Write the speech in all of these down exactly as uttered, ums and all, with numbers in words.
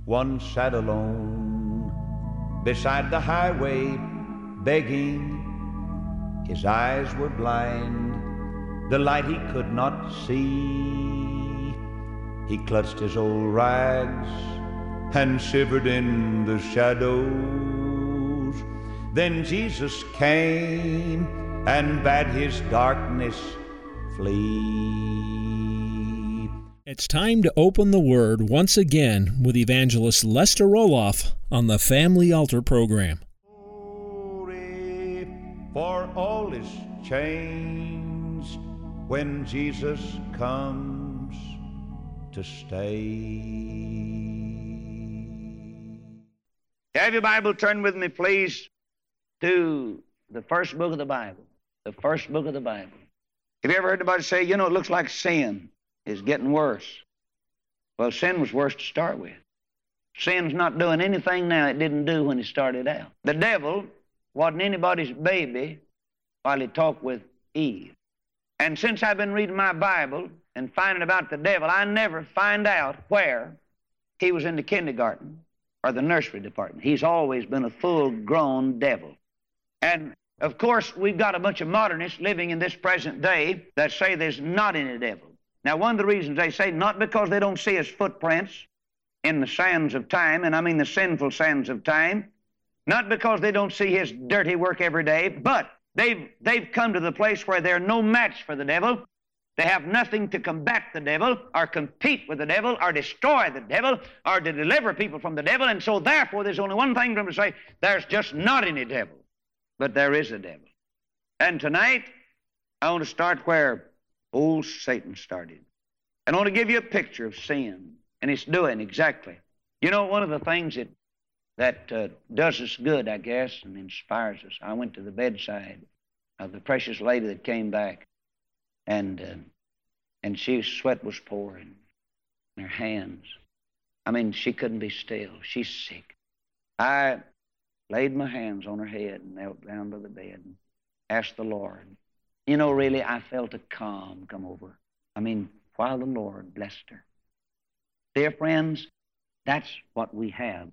one sat alone beside the highway, begging. His eyes were blind, the light he could not see. He clutched his old rags and shivered in the shadows. Then Jesus came and bade his darkness flee. It's time to open the Word once again with Evangelist Lester Roloff on the Family Altar program. Glory, for all is changed when Jesus comes to stay. Have your Bible, turn with me, please, to the first book of the Bible. The first book of the Bible. Have you ever heard anybody say, you know, it looks like sin is getting worse? Well, sin was worse to start with. Sin's not doing anything now it didn't do when it started out. The devil wasn't anybody's baby while he talked with Eve. And since I've been reading my Bible and finding about the devil, I never find out where he was in the kindergarten or the nursery department. He's always been a full-grown devil. And of course, we've got a bunch of modernists living in this present day that say there's not any devil. Now, one of the reasons they say, not because they don't see his footprints in the sands of time, and I mean the sinful sands of time, not because they don't see his dirty work every day, but they've, they've come to the place where they're no match for the devil. They have nothing to combat the devil or compete with the devil or destroy the devil or to deliver people from the devil, and so therefore there's only one thing for them to say, there's just not any devil. But there is a devil. And tonight, I want to start where old Satan started. And I want to give you a picture of sin. And it's doing exactly. You know, one of the things that, that uh, does us good, I guess, and inspires us. I went to the bedside of the precious lady that came back. And, uh, and she, sweat was pouring in her hands. I mean, she couldn't be still. She's sick. I laid my hands on her head and knelt down by the bed and asked the Lord. You know, really, I felt a calm come over. I mean, while the Lord blessed her. Dear friends, that's what we have.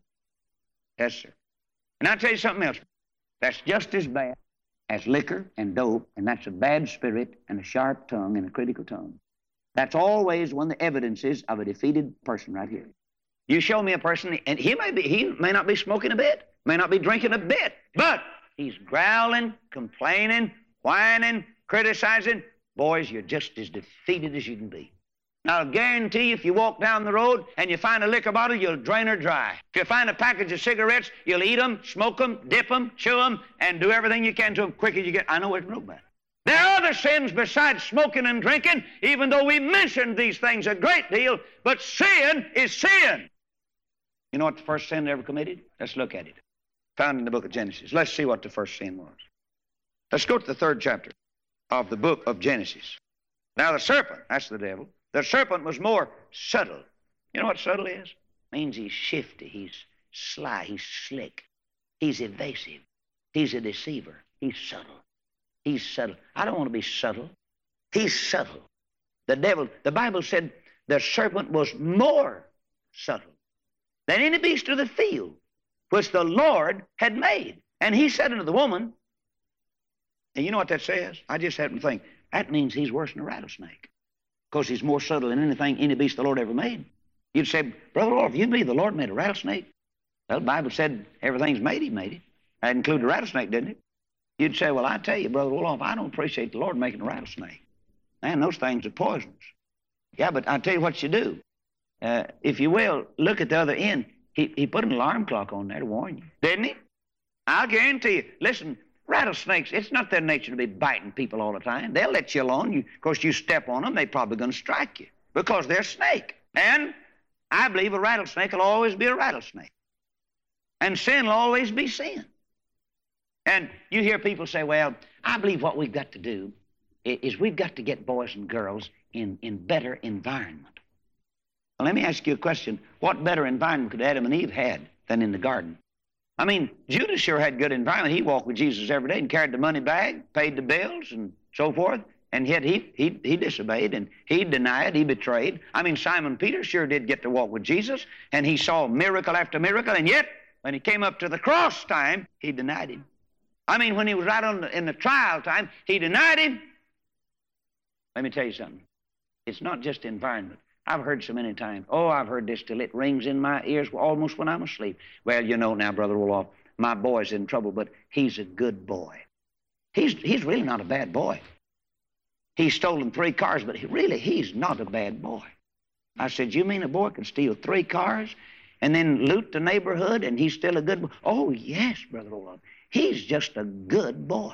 Yes, sir. And I'll tell you something else. That's just as bad as liquor and dope, and that's a bad spirit and a sharp tongue and a critical tongue. That's always one of the evidences of a defeated person right here. You show me a person, and he may be, he may not be smoking a bit, may not be drinking a bit, but he's growling, complaining, whining, criticizing. Boys, you're just as defeated as you can be. Now, I'll guarantee you, if you walk down the road and you find a liquor bottle, you'll drain her dry. If you find a package of cigarettes, you'll eat them, smoke them, dip them, chew them, and do everything you can to them quick as you get. I know what's real bad. There are other sins besides smoking and drinking, even though we mentioned these things a great deal, but sin is sin. You know what the first sin they ever committed? Let's look at it. Found in the book of Genesis. Let's see what the first sin was. Let's go to the third chapter of the book of Genesis. Now, the serpent, that's the devil. The serpent was more subtle. You know what subtle is? It means he's shifty, he's sly, he's slick, he's evasive, he's a deceiver, he's subtle. He's subtle. I don't want to be subtle. He's subtle. The devil, the Bible said the serpent was more subtle than any beast of the field which the Lord had made. And he said unto the woman, and you know what that says? I just happened to think, that means he's worse than a rattlesnake. Because he's more subtle than anything, any beast the Lord ever made. You'd say, Brother Lord, if you believe the Lord made a rattlesnake, well, the Bible said everything's made, he made it. That included the rattlesnake, didn't it? You'd say, well, I tell you, Brother Roloff, I don't appreciate the Lord making a rattlesnake. Man, those things are poisonous. Yeah, but I tell you what you do. Uh, if you will, look at the other end. He, he put an alarm clock on there to warn you, didn't he? I'll guarantee you, listen, rattlesnakes, it's not their nature to be biting people all the time. They'll let you alone. You, of course, you step on them, they're probably going to strike you because they're a snake. And I believe a rattlesnake will always be a rattlesnake. And sin will always be sin. And you hear people say, well, I believe what we've got to do is we've got to get boys and girls in, in better environment. Well, let me ask you a question. What better environment could Adam and Eve had than in the garden? I mean, Judas sure had good environment. He walked with Jesus every day and carried the money bag, paid the bills, and so forth. And yet he, he, he disobeyed, and he denied, he betrayed. I mean, Simon Peter sure did get to walk with Jesus, and he saw miracle after miracle, and yet when he came up to the cross time, he denied him. I mean, when he was right on the, in the trial time, he denied him. Let me tell you something. It's not just environment. I've heard so many times, oh, I've heard this till it rings in my ears almost when I'm asleep. Well, you know now, Brother Roloff, my boy's in trouble, but he's a good boy. He's, he's really not a bad boy. He's stolen three cars, but he, really, he's not a bad boy. I said, you mean a boy can steal three cars and then loot the neighborhood and he's still a good boy? Oh, yes, Brother Roloff. He's just a good boy.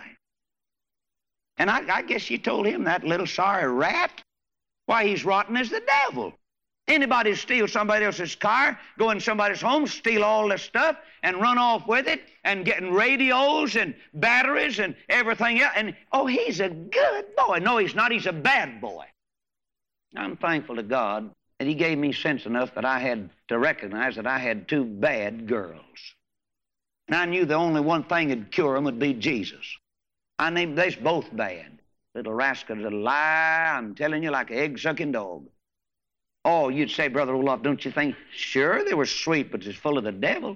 And I, I guess you told him, that little sorry rat, why, he's rotten as the devil. Anybody steal somebody else's car, go in somebody's home, steal all the stuff, and run off with it, and getting radios and batteries and everything else. And, oh, he's a good boy. No, he's not. He's a bad boy. I'm thankful to God that he gave me sense enough that I had to recognize that I had two bad girls. And I knew the only one thing that'd cure them would be Jesus. I named they's both bad. Little rascals that lie, I'm telling you, like an egg-sucking dog. Oh, you'd say, Brother Roloff, don't you think? Sure, they were sweet, but it's full of the devil.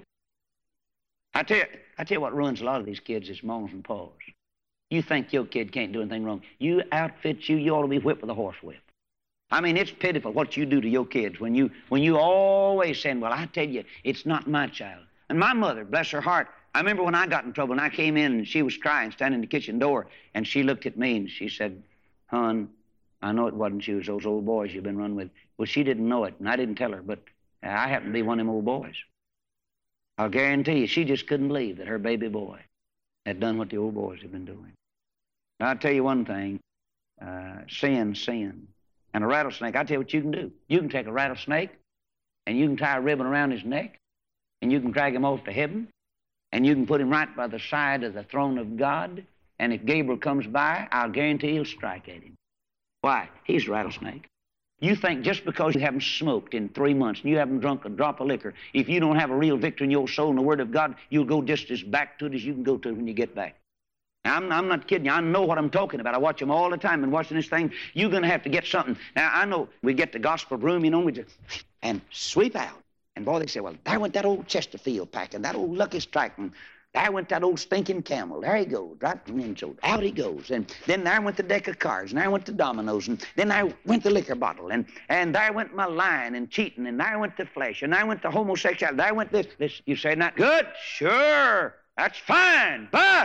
I tell you, I tell you what ruins a lot of these kids is moms and paws. You think your kid can't do anything wrong. You outfit you, you ought to be whipped with a horsewhip. I mean, it's pitiful what you do to your kids when you when you always saying, well, I tell you, it's not my child. And my mother, bless her heart, I remember when I got in trouble and I came in and she was crying, standing in the kitchen door, and she looked at me and she said, hon, I know it wasn't you, it was those old boys you've been running with. Well, she didn't know it, and I didn't tell her, but I happened to be one of them old boys. I'll guarantee you, she just couldn't believe that her baby boy had done what the old boys had been doing. Now, I'll tell you one thing, uh, sin, sin. And a rattlesnake, I'll tell you what you can do. You can take a rattlesnake, and you can tie a ribbon around his neck, and you can drag him off to heaven, and you can put him right by the side of the throne of God, and if Gabriel comes by, I'll guarantee he'll strike at him. Why? He's a rattlesnake. You think just because you haven't smoked in three months and you haven't drunk a drop of liquor, if you don't have a real victory in your soul in the Word of God, you'll go just as back to it as you can go to it when you get back. Now, I'm, I'm not kidding you. I know what I'm talking about. I watch them all the time and watching this thing. You're going to have to get something. Now, I know we get the gospel broom, you know, we just, and sweep out. And boy, they say, well, there went that old Chesterfield pack and that old Lucky Strike, and there went that old stinking Camel. There he goes, right? And so out he goes. And then there went the deck of cards, and there went the dominoes, and then there went the liquor bottle, and, and there went my lying and cheating, and there went the flesh, and there went the homosexuality, there went this. This, you say, not good? Sure, that's fine, but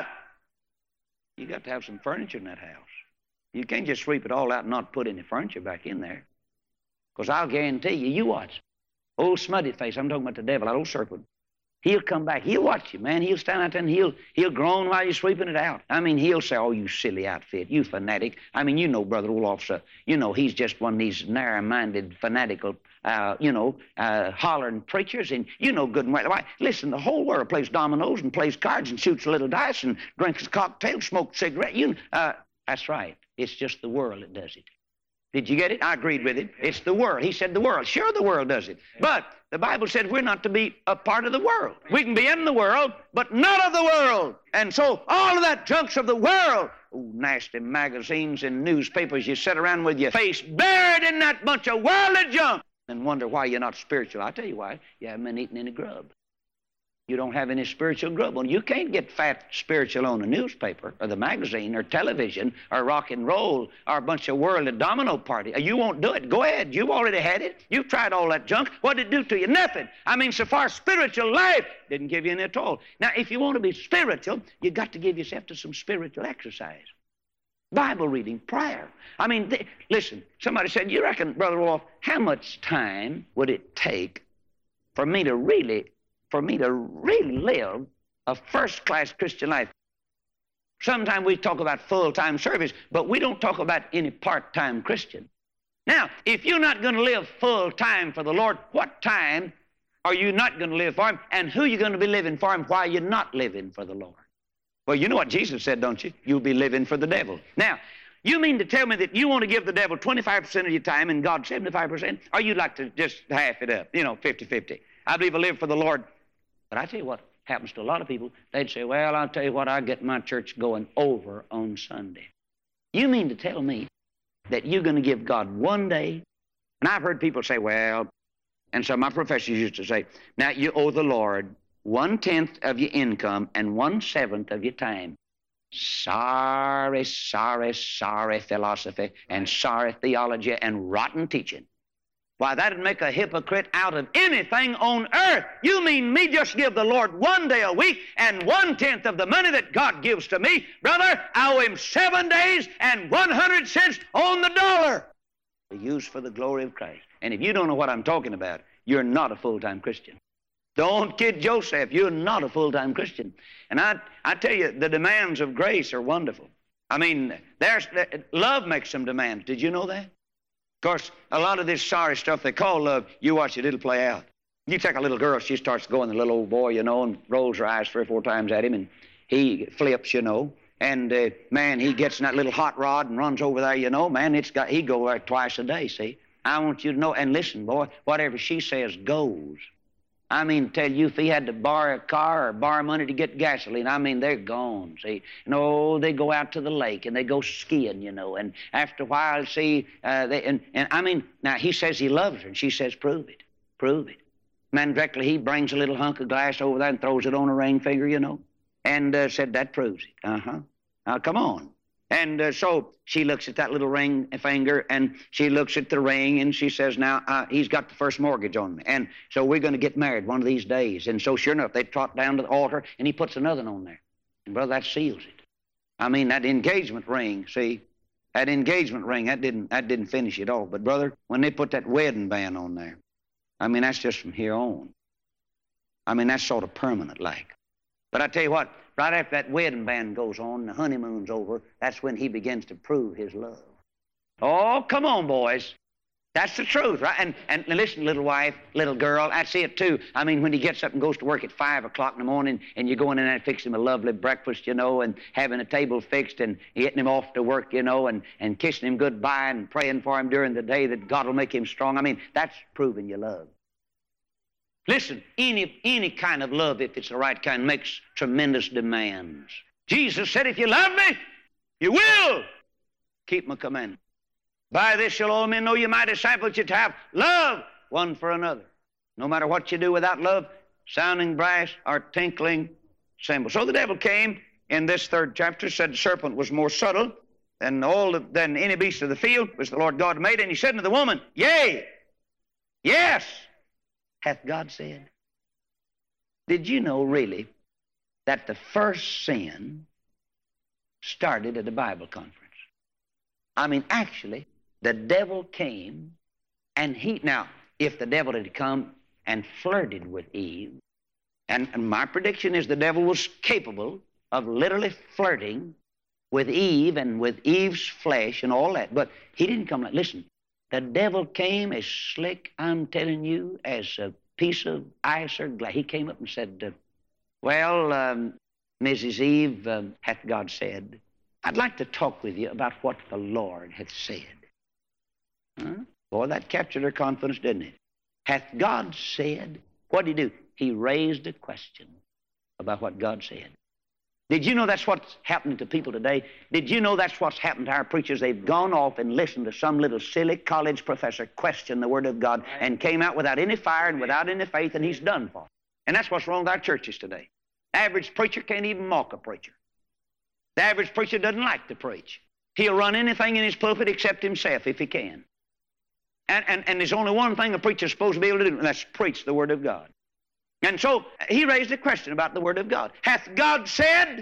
you got to have some furniture in that house. You can't just sweep it all out and not put any furniture back in there. Because I'll guarantee you, you watch. Old smutty face, I'm talking about the devil, that old serpent. He'll come back. He'll watch you, man. He'll stand out there and he'll, he'll groan while you're sweeping it out. I mean, he'll say, oh, you silly outfit, you fanatic. I mean, you know Brother Roloff's, uh, you know, he's just one of these narrow-minded, fanatical, uh, you know, uh, hollering preachers. And you know good and well. Why, listen, the whole world plays dominoes and plays cards and shoots a little dice and drinks a cocktail, smokes a cigarette. You, uh, that's right. It's just the world that does it. Did you get it? I agreed with it. It's the world. He said the world. Sure, the world does it. But the Bible said we're not to be a part of the world. We can be in the world, but not of the world. And so all of that junk's of the world. Oh, nasty magazines and newspapers. You sit around with your face buried in that bunch of worldly junk and wonder why you're not spiritual. I'll tell you why. You haven't been eating any grub. You don't have any spiritual grub. Well, you can't get fat spiritual on a newspaper or the magazine or television or rock and roll or a bunch of worldly domino party. You won't do it. Go ahead. You've already had it. You've tried all that junk. What did it do to you? Nothing. I mean, so far, spiritual life didn't give you any at all. Now, if you want to be spiritual, you got to give yourself to some spiritual exercise. Bible reading, prayer. I mean, th- listen, somebody said, you reckon, Brother Roloff, how much time would it take for me to really for me to really live a first-class Christian life? Sometimes we talk about full-time service, but we don't talk about any part-time Christian. Now, if you're not going to live full-time for the Lord, what time are you not going to live for Him? And who are you going to be living for Him while you're not living for the Lord? Well, you know what Jesus said, don't you? You'll be living for the devil. Now, you mean to tell me that you want to give the devil twenty-five percent of your time and God seventy-five percent? Or you'd like to just half it up, you know, fifty-fifty? I believe I live for the Lord. But I tell you what happens to a lot of people. They'd say, well, I'll tell you what, I get my church going over on Sunday. You mean to tell me that you're going to give God one day? And I've heard people say, well, and some of my professors used to say, now you owe the Lord one-tenth of your income and one-seventh of your time. Sorry, sorry, sorry philosophy and sorry theology and rotten teaching. Why, that'd make a hypocrite out of anything on earth. You mean me just give the Lord one day a week and one-tenth of the money that God gives to me? Brother, I owe him seven days and one hundred cents on the dollar. Used for the glory of Christ. And if you don't know what I'm talking about, you're not a full-time Christian. Don't kid Joseph. You're not a full-time Christian. And I, I tell you, the demands of grace are wonderful. I mean, there's, love makes some demands. Did you know that? Of course, a lot of this sorry stuff they call love, you watch it, it'll play out. You take a little girl, she starts going, the little old boy, you know, and rolls her eyes three or four times at him, and he flips, you know. And, uh, man, he gets in that little hot rod and runs over there, you know. Man, it's got, he go there twice a day, see. I want you to know, and listen, boy, whatever she says goes. I mean, tell you, if he had to borrow a car or borrow money to get gasoline, I mean, they're gone, see. You know, they go out to the lake and they go skiing, you know, and after a while, see, uh, they, and, and I mean, now he says he loves her, and she says, prove it, prove it. Man, directly he brings a little hunk of glass over there and throws it on her ring finger, you know, and uh, said, that proves it. Uh-huh. Now, come on. And uh, so she looks at that little ring finger, and she looks at the ring, and she says, now, uh, he's got the first mortgage on me. And so we're going to get married one of these days. And so sure enough, they trot down to the altar, and he puts another one on there. And, brother, that seals it. I mean, that engagement ring, see, that engagement ring, that didn't, that didn't finish it all. But, brother, when they put that wedding band on there, I mean, that's just from here on. I mean, that's sort of permanent like. But I tell you what, right after that wedding band goes on, the honeymoon's over, that's when he begins to prove his love. Oh, come on, boys. That's the truth, right? And, and listen, little wife, little girl, that's it, too. I mean, when he gets up and goes to work at five o'clock in the morning, and you're going in there and fixing him a lovely breakfast, you know, and having a table fixed and getting him off to work, you know, and, and kissing him goodbye and praying for him during the day that God will make him strong. I mean, that's proving your love. Listen, any, any kind of love, if it's the right kind, makes tremendous demands. Jesus said, if you love me, you will keep my commandments. By this shall all men know you my disciples, you to have love one for another. No matter what you do without love, sounding brass or tinkling cymbals. So the devil came in this third chapter, said the serpent was more subtle than all the, than any beast of the field, which the Lord God made. And he said unto the woman, yea, yes, hath God said. Did you know, really, that the first sin started at a Bible conference? I mean, actually, the devil came, and he... Now, if the devil had come and flirted with Eve, and, and my prediction is the devil was capable of literally flirting with Eve and with Eve's flesh and all that, but he didn't come like... Listen. The devil came as slick, I'm telling you, as a piece of ice or glass. He came up and said, uh, well, um, Missus Eve, um, hath God said, I'd like to talk with you about what the Lord hath said. Huh? Boy, that captured her confidence, didn't it? Hath God said? What did he do? He raised a question about what God said. Did you know that's what's happening to people today? Did you know that's what's happened to our preachers? They've gone off and listened to some little silly college professor question the Word of God and came out without any fire and without any faith, and he's done for. And that's what's wrong with our churches today. The average preacher can't even mock a preacher. The average preacher doesn't like to preach. He'll run anything in his pulpit except himself if he can. And, and, and there's only one thing a preacher's supposed to be able to do, and that's preach the Word of God. And so he raised a question about the Word of God. Hath God said?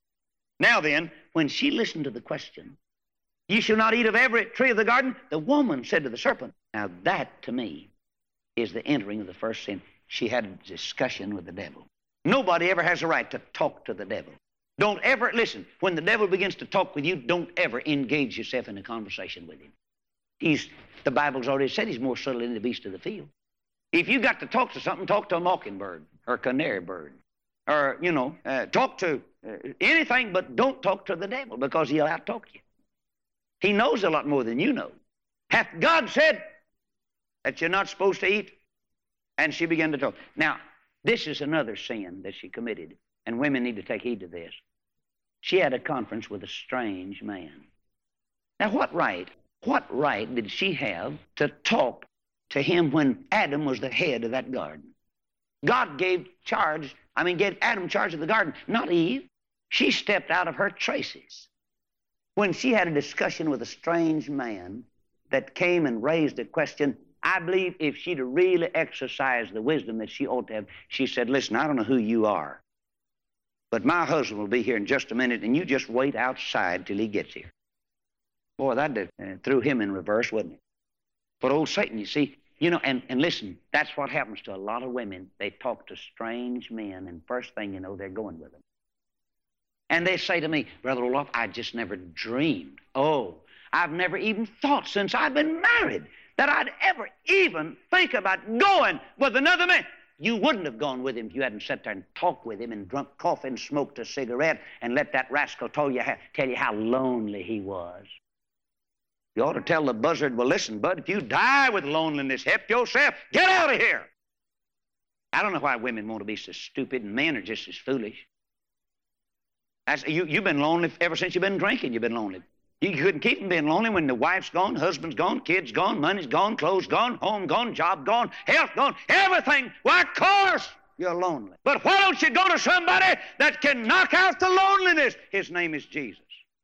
Now then, when she listened to the question, ye shall not eat of every tree of the garden, the woman said to the serpent. Now that, to me, is the entering of the first sin. She had a discussion with the devil. Nobody ever has a right to talk to the devil. Don't ever, listen, when the devil begins to talk with you, don't ever engage yourself in a conversation with him. He's, the Bible's already said he's more subtle than the beast of the field. If you got to talk to something, talk to a mockingbird or a canary bird. Or, you know, uh, talk to uh, anything, but don't talk to the devil because he'll out-talk you. He knows a lot more than you know. Hath God said that you're not supposed to eat? And she began to talk. Now, this is another sin that she committed, and women need to take heed to this. She had a conference with a strange man. Now, what right, what right did she have to talk to him when Adam was the head of that garden? God gave charge, I mean, gave Adam charge of the garden, not Eve. She stepped out of her traces when she had a discussion with a strange man that came and raised a question. I believe if she'd really exercised the wisdom that she ought to have, she said, listen, I don't know who you are, but my husband will be here in just a minute, and you just wait outside till he gets here. Boy, that did, uh, threw him in reverse, wouldn't it? But old Satan, you see, you know, and, and listen, that's what happens to a lot of women. They talk to strange men, and first thing you know, they're going with them. And they say to me, Brother Roloff, I just never dreamed. Oh, I've never even thought since I've been married that I'd ever even think about going with another man. You wouldn't have gone with him if you hadn't sat there and talked with him and drunk coffee and smoked a cigarette and let that rascal tell you how, tell you how lonely he was. You ought to tell the buzzard, well, listen, bud, if you die with loneliness, help yourself. Get out of here. I don't know why women want to be so stupid and men are just as foolish. That's, you, you've been lonely ever since you've been drinking. You've been lonely. You couldn't keep from being lonely when the wife's gone, husband's gone, kids gone, money's gone, clothes gone, home gone, job gone, health gone, everything. Why, of course you're lonely. But why don't you go to somebody that can knock out the loneliness? His name is Jesus.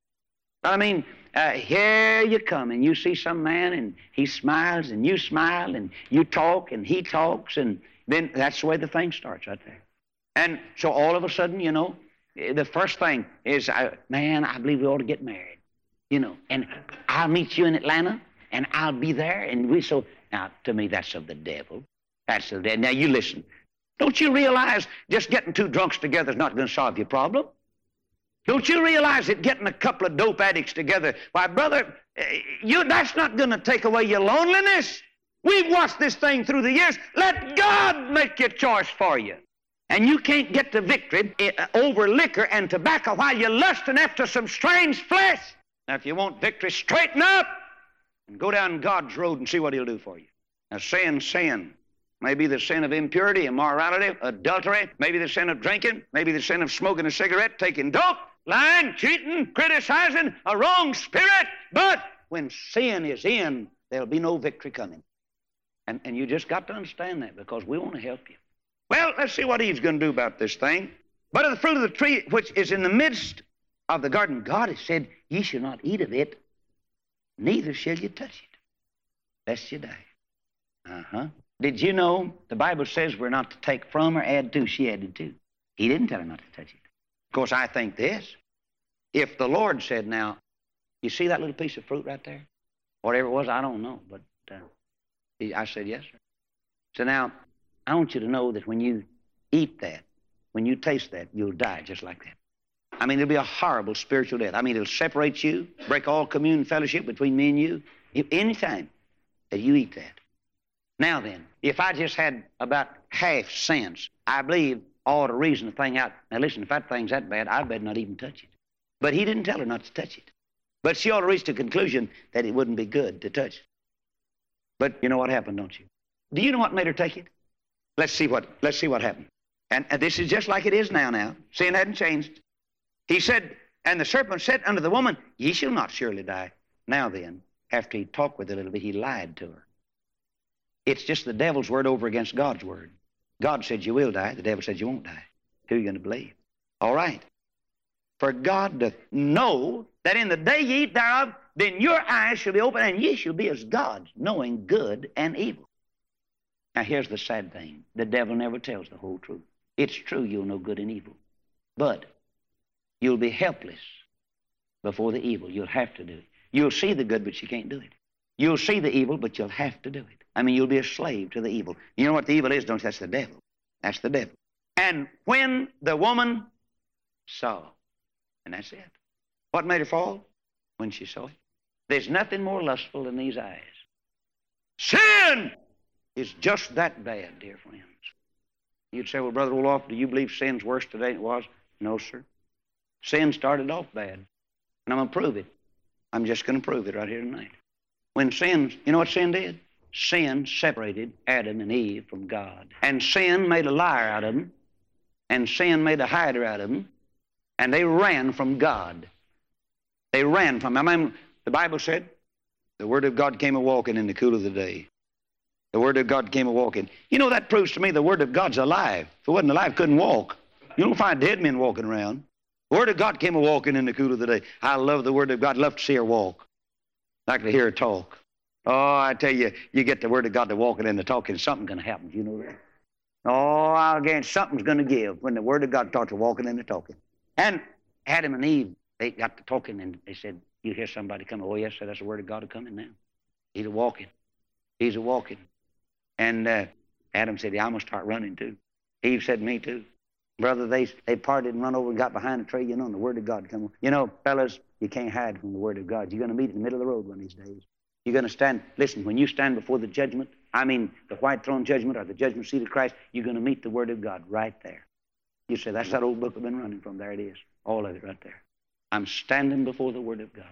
I mean, uh, here you come, and you see some man, and he smiles, and you smile, and you talk, and he talks, and then that's the way the thing starts right there. And so all of a sudden, you know, the first thing is, uh, man, I believe we ought to get married, you know, and I'll meet you in Atlanta, and I'll be there, and we so, now, to me, that's of the devil. That's of the devil. Now, you listen. Don't you realize just getting two drunks together is not going to solve your problem? Don't you realize that getting a couple of dope addicts together, why, brother, you, that's not going to take away your loneliness. We've watched this thing through the years. Let God make your choice for you. And you can't get to victory over liquor and tobacco while you're lusting after some strange flesh. Now, if you want victory, straighten up and go down God's road and see what he'll do for you. Now, sin, sin. Maybe the sin of impurity, immorality, adultery, maybe the sin of drinking, maybe the sin of smoking a cigarette, taking dope, lying, cheating, criticizing, a wrong spirit. But when sin is in, there'll be no victory coming. And, and you just got to understand that, because we want to help you. Well, let's see what Eve's going to do about this thing. But of the fruit of the tree which is in the midst of the garden, God has said, ye shall not eat of it, neither shall you touch it, lest you die. Uh-huh. Did you know the Bible says we're not to take from or add to? She added to. He didn't tell her not to touch it. Of course, I think this. If the Lord said, now, you see that little piece of fruit right there? Whatever it was, I don't know. But uh, he, I said, yes, sir. So now, I want you to know that when you eat that, when you taste that, you'll die just like that. I mean, it'll be a horrible spiritual death. I mean, it'll separate you, break all communion fellowship between me and you, if, anytime that you eat that. Now then, if I just had about half sense, I believe I ought to reason the thing out. Now listen, if that thing's that bad, I'd better not even touch it. But he didn't tell her not to touch it. But she ought to reach the conclusion that it wouldn't be good to touch it. But you know what happened, don't you? Do you know what made her take it? Let's see what, let's see what happened. And, and this is just like it is now now. Sin hadn't changed. He said, and the serpent said unto the woman, ye shall not surely die. Now then, after he talked with her a little bit, he lied to her. It's just the devil's word over against God's word. God said you will die. The devil said you won't die. Who are you going to believe? All right. For God doth know that in the day ye eat thereof, then your eyes shall be open, and ye shall be as gods, knowing good and evil. Now here's the sad thing. The devil never tells the whole truth. It's true you'll know good and evil. But you'll be helpless before the evil. You'll have to do it. You'll see the good, but you can't do it. You'll see the evil, but you'll have to do it. I mean, you'll be a slave to the evil. You know what the evil is, don't you? That's the devil. That's the devil. And when the woman saw, and that's it. What made her fall? When she saw it. There's nothing more lustful than these eyes. Sin is just that bad, dear friends. You'd say, well, Brother Roloff, do you believe sin's worse today than it was? No, sir. Sin started off bad. And I'm going to prove it. I'm just going to prove it right here tonight. When sin, you know what sin did? Sin separated Adam and Eve from God. And sin made a liar out of them. And sin made a hider out of them. And they ran from God. They ran from him. I mean, The Bible said, the Word of God came a-walking in the cool of the day. The Word of God came a-walking. You know, that proves to me the Word of God's alive. If it wasn't alive, it couldn't walk. You don't find dead men walking around. The Word of God came a-walking in the cool of the day. I love the Word of God. Love to see her walk. Like to hear her talk. Oh, I tell you, you get the Word of God to walking and the talking, something's going to happen. Do you know that? Oh, again, something's going to give when the Word of God starts walking and the talking. And Adam and Eve, they got to talking, and they said, you hear somebody coming. Oh, yes, sir, that's the Word of God coming now. He's a-walking. He's a-walking. And uh, Adam said, yeah, I'm going to start running too. Eve said, me too. Brother, they they parted and run over and got behind a tree, you know, and the Word of God come. You know, fellas, you can't hide from the Word of God. You're going to meet in the middle of the road one of these days. You're going to stand, listen, when you stand before the judgment, I mean the white throne judgment or the judgment seat of Christ, you're going to meet the Word of God right there. You say, that's that old book I've been running from. There it is. All of it right there. I'm standing before the Word of God.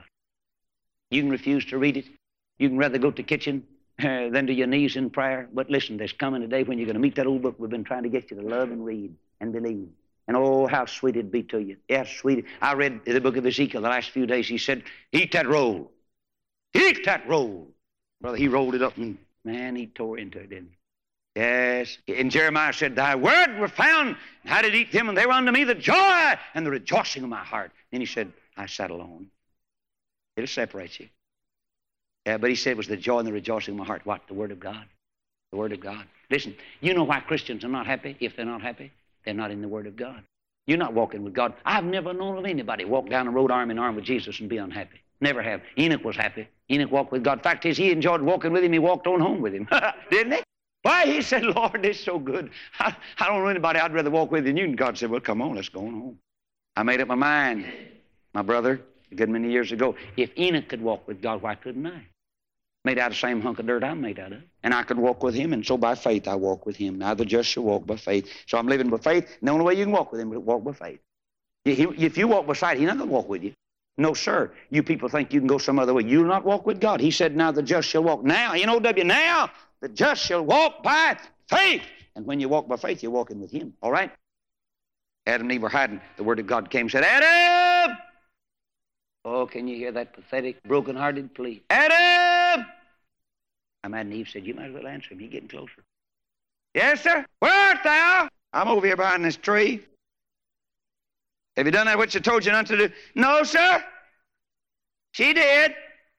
You can refuse to read it. You can rather go to the kitchen uh, than to your knees in prayer. But listen, there's coming a day when you're going to meet that old book we've been trying to get you to love and read and believe. And oh, how sweet it'd be to you. Yes, sweet. I read the book of Ezekiel the last few days. He said, eat that roll. Eat that roll. Brother, he rolled it up and, man, he tore into it, didn't he? Yes. And Jeremiah said, thy word were found. I did eat them, and they were unto me the joy and the rejoicing of my heart. Then he said, I sat alone. It'll separate you. Yeah, but he said it was the joy and the rejoicing of my heart. What? The Word of God. The Word of God. Listen, you know why Christians are not happy? If they're not happy, they're not in the Word of God. You're not walking with God. I've never known of anybody walk down the road arm in arm with Jesus and be unhappy. Never have. Enoch was happy. Enoch walked with God. Fact is, he enjoyed walking with him. He walked on home with him. Didn't he? Why, he said, Lord, this is so good. I, I don't know anybody I'd rather walk with than you. And God said, well, come on, let's go on home. I made up my mind, my brother, a good many years ago, if Enoch could walk with God, why couldn't I? Made out of the same hunk of dirt I'm made out of. And I could walk with him, and so by faith I walk with him. Now the just shall walk by faith. So I'm living by faith, and the only way you can walk with him is walk by faith. If you walk beside him, he's not going to walk with you. No, sir. You people think you can go some other way. You'll not walk with God. He said, now the just shall walk. Now, N O W, now the just shall walk by faith. And when you walk by faith, you're walking with him. All right? Adam and Eve were hiding. The Word of God came and said, Adam! Oh, can you hear that pathetic, broken-hearted plea? Adam! Adam and Eve said, you might as well answer him. He's getting closer. Yes, sir? Where art thou? I'm over here behind this tree. Have you done that which I told you not to do? No, sir. She did.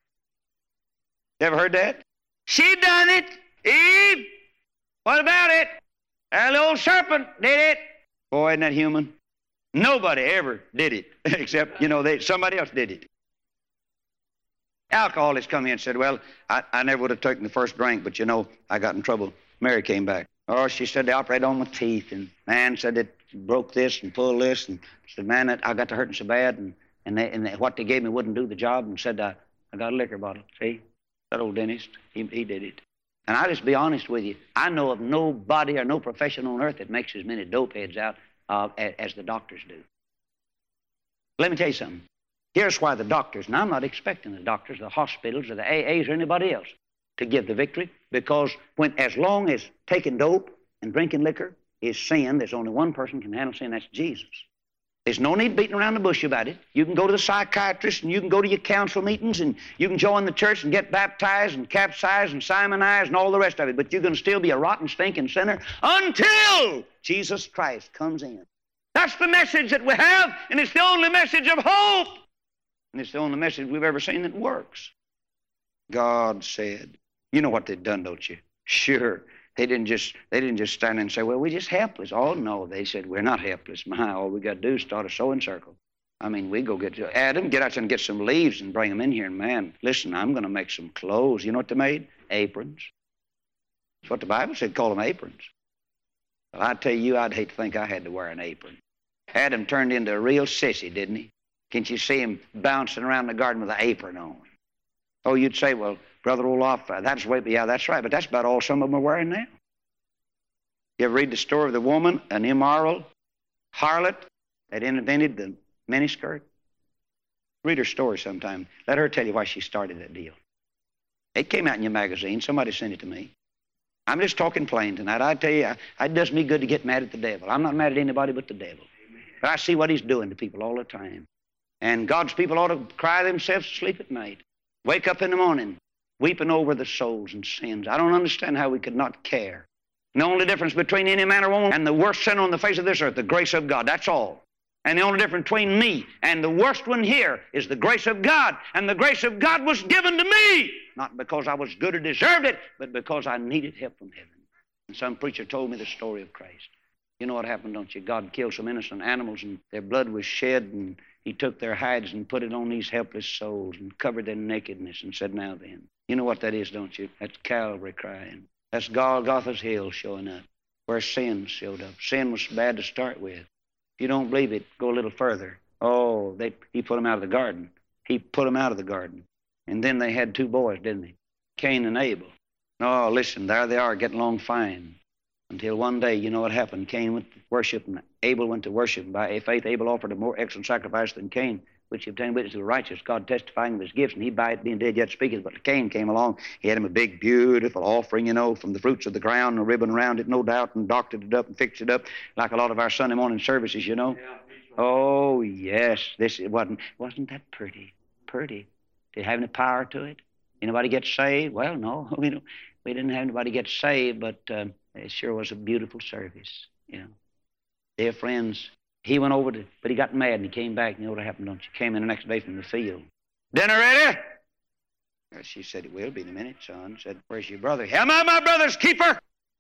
Ever heard that? She done it. Eve, what about it? That old serpent did it. Boy, isn't that human? Nobody ever did it, except, you know, they, somebody else did it. Alcoholics come in and said, well, I, I never would have taken the first drink, but, you know, I got in trouble. Mary came back. Oh, she said they operated on my teeth, and man said it broke this and pulled this, and said, man, that, I got to hurting so bad, and, and, they, and they, what they gave me wouldn't do the job, and said, I, I got a liquor bottle. See, that old dentist, he, he did it. And I'll just be honest with you. I know of nobody or no profession on earth that makes as many dope heads out uh, as, as the doctors do. Let me tell you something. Here's why the doctors, and I'm not expecting the doctors, the hospitals, or the A As, or anybody else to give the victory, because when, as long as taking dope and drinking liquor is sin, there's only one person can handle sin, that's Jesus. There's no need beating around the bush about it. You can go to the psychiatrist, and you can go to your council meetings, and you can join the church and get baptized and capsized and Simonized and all the rest of it, but you're going to still be a rotten, stinking sinner until Jesus Christ comes in. That's the message that we have, and it's the only message of hope. And it's the only message we've ever seen that works. God said, you know what they've done, don't you? Sure. They didn't just they didn't just stand there and say, well, we're just helpless. Oh, no, they said, we're not helpless. My, all we got to do is start a sewing circle. I mean, we go get, Adam, get out there and get some leaves and bring them in here. And, man, listen, I'm going to make some clothes. You know what they made? Aprons. That's what the Bible said, call them aprons. Well, I tell you, I'd hate to think I had to wear an apron. Adam turned into a real sissy, didn't he? Can't you see him bouncing around the garden with an apron on? Oh, you'd say, well, Brother Olaf, uh, that's way, yeah, that's right, but that's about all some of them are wearing now. You ever read the story of the woman, an immoral harlot that invented the miniskirt? Read her story sometime. Let her tell you why she started that deal. It came out in your magazine. Somebody sent it to me. I'm just talking plain tonight. I tell you, it does me good to get mad at the devil. I'm not mad at anybody but the devil. But I see what he's doing to people all the time. And God's people ought to cry themselves to sleep at night. Wake up in the morning, weeping over the souls and sins. I don't understand how we could not care. And the only difference between any man or woman and the worst sinner on the face of this earth, the grace of God, that's all. And the only difference between me and the worst one here is the grace of God. And the grace of God was given to me, not because I was good or deserved it, but because I needed help from heaven. And some preacher told me the story of Christ. You know what happened, don't you? God killed some innocent animals, and their blood was shed, and he took their hides and put it on these helpless souls and covered their nakedness and said, now then. You know what that is, don't you? That's Calvary crying. That's Golgotha's hill showing up, where sin showed up. Sin was bad to start with. If you don't believe it, go a little further. Oh, they, he put them out of the garden. He put them out of the garden. And then they had two boys, didn't they? Cain and Abel. Oh, listen, there they are, getting along fine. Until one day, you know what happened? Cain went to worship, and Abel went to worship. And by faith, Abel offered a more excellent sacrifice than Cain, which he obtained witness to the righteous, God testifying of his gifts, and he by it being dead yet speaketh. But Cain came along. He had him a big, beautiful offering, you know, from the fruits of the ground, and a ribbon around it, no doubt, and doctored it up and fixed it up, like a lot of our Sunday morning services, you know. Yeah. Oh, yes, this it wasn't, wasn't that pretty? Pretty. Did it have any power to it? Anybody get saved? Well, no, we don't. We didn't have anybody get saved, but uh, it sure was a beautiful service, you know. Dear friends, he went over to, but he got mad and he came back. You know what happened, don't you? Came in the next day from the field. Dinner ready? Well, she said, it will be in a minute, son. Said, where's your brother? Am I my brother's keeper?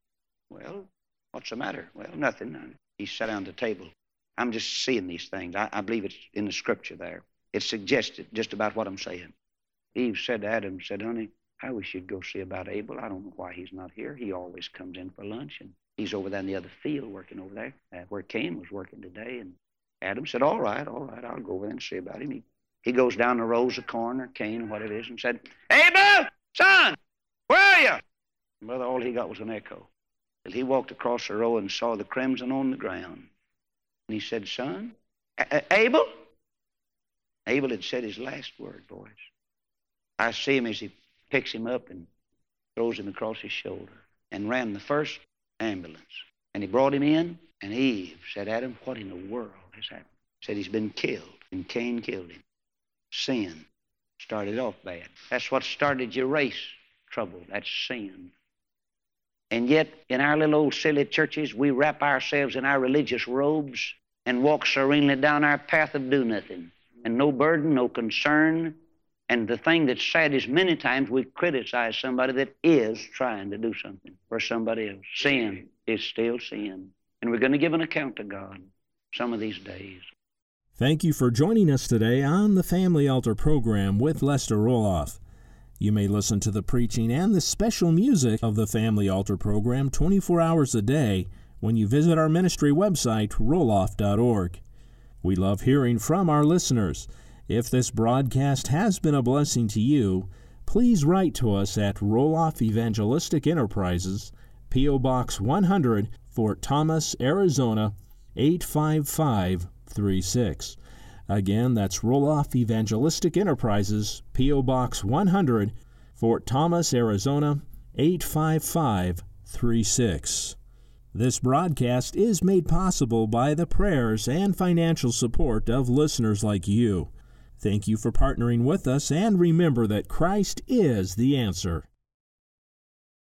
Well, what's the matter? Well, nothing. He sat down at the table. I'm just seeing these things. I, I believe it's in the scripture there. It suggested just about what I'm saying. Eve said to Adam, said, honey, I wish you'd go see about Abel. I don't know why he's not here. He always comes in for lunch, and he's over there in the other field working over there, uh, where Cain was working today. And Adam said, all right, all right, I'll go over there and see about him. He, he goes down the rows of corn or Cain or whatever it is and said, Abel, son, where are you? And brother, all he got was an echo. Till he walked across the row and saw the crimson on the ground. And he said, son, Abel? Abel had said his last word, boys. I see him as he picks him up and throws him across his shoulder and ran the first ambulance. And he brought him in, and Eve said, Adam, what in the world has happened? Said he's been killed, and Cain killed him. Sin started off bad. That's what started your race trouble. That's sin. And yet, in our little old silly churches, we wrap ourselves in our religious robes and walk serenely down our path of do-nothing. And no burden, no concern. And the thing that's sad is many times we criticize somebody that is trying to do something for somebody else. Sin is still sin. And we're going to give an account to God some of these days. Thank you for joining us today on the Family Altar program with Lester Roloff. You may listen to the preaching and the special music of the Family Altar program twenty-four hours a day when you visit our ministry website, roloff dot org. We love hearing from our listeners. If this broadcast has been a blessing to you, please write to us at Roloff Evangelistic Enterprises, P O. Box one hundred, Fort Thomas, Arizona, eight five five three six. Again, that's Roloff Evangelistic Enterprises, P O. Box one hundred, Fort Thomas, Arizona, eight five five three six. This broadcast is made possible by the prayers and financial support of listeners like you. Thank you for partnering with us, and remember that Christ is the answer.